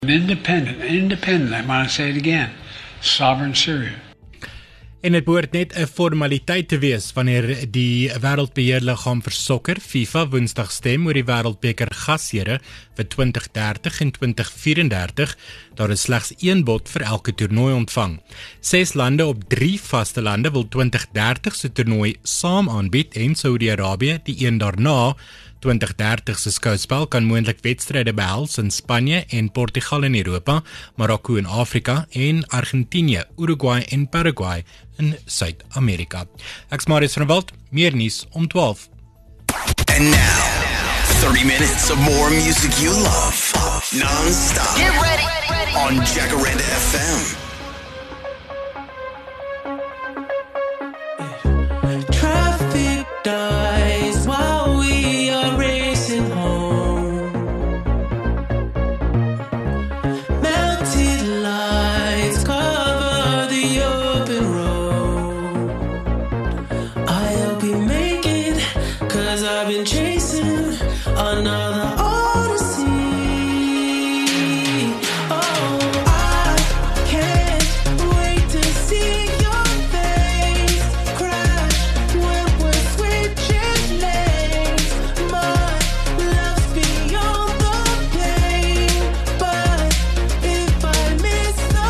Independent, I want to say it again, sovereign Syria. En dit behoort net 'n formaliteit te wees wanneer die wêreldbeheerliggaam vir sokker, FIFA, Woensdag stem oor die wêreldbeker gashere vir 2030 en 2034. Daar is slegs 1 bod vir elke toernooi ontvang. 6 lande op 3 vaste lande wil 2030 se toernooi saam aanbied en Saudi-Arabië die een daarna. 2030 se skouspel kan moontlik wedstryde behels in Spanje en Portugal in Europa, Marokko in Afrika en Argentinië, Uruguay en Paraguay in Suid-Amerika. Ek's Marius van Walt, meer nuus om 12. And now, 30 minutes of more music you love, non-stop. Get ready. On Jacaranda FM. Traffic dies while we are racing home. Melted lights cover the open road. I hope we make it, 'cause I've been chasing another odyssey. Oh, I can't wait to see your face crash when we're switching lanes. My love's beyond the pain, but if I miss the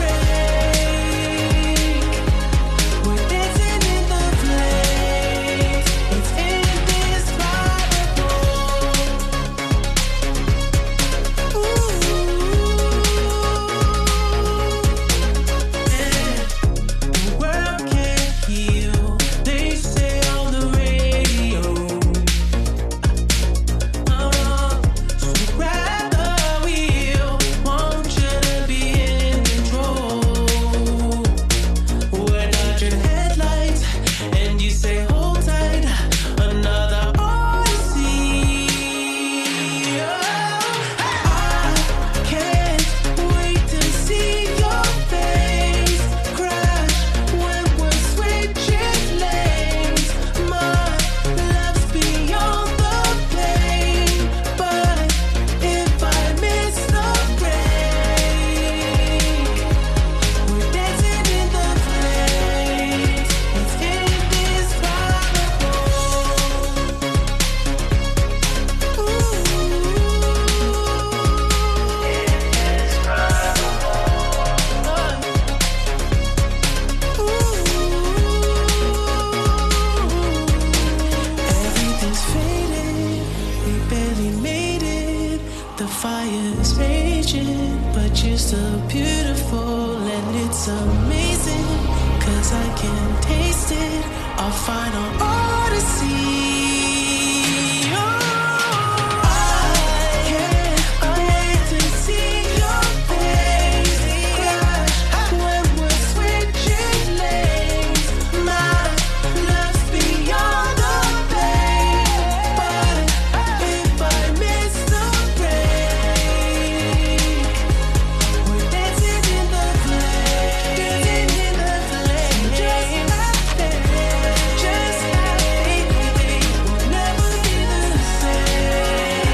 break, we're dancing in the flames. It's indescribable. The world can't heal, they say on the radio. So grab the wheel, want you to be in control. We're dodging headlights, and you say hold tight, another odyssey. I can't wait to see your face crash when we're switching lanes. My love's beyond the pain, but if I miss the break, we're dancing in the flames. It's indescribable. Everything's faded, we barely made it. The fire's raging, but you're still beautiful, and it's amazing, 'cause I can taste it, our final odyssey. I can't wait to see your face crash when we're switching lanes. My love's beyond the pain, but if I miss the break, we're dancing in the flames. Just have faith, we'll never be the same.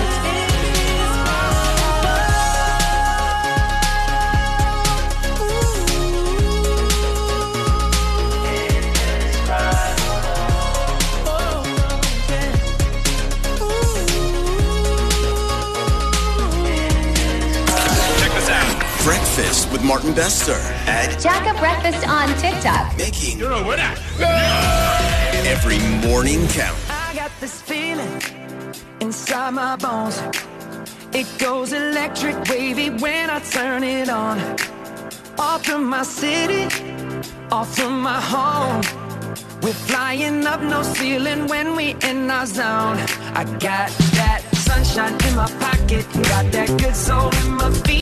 Check this out. Breakfast with Martin Bester at Jacka Breakfast on TikTok. making every morning count. I got this feeling inside my bones. It goes electric wavy when I turn it on. Off from my city, off from my home. We're flying up, no ceiling when we in our zone. I got that sunshine in my pocket, got that good soul in my feet.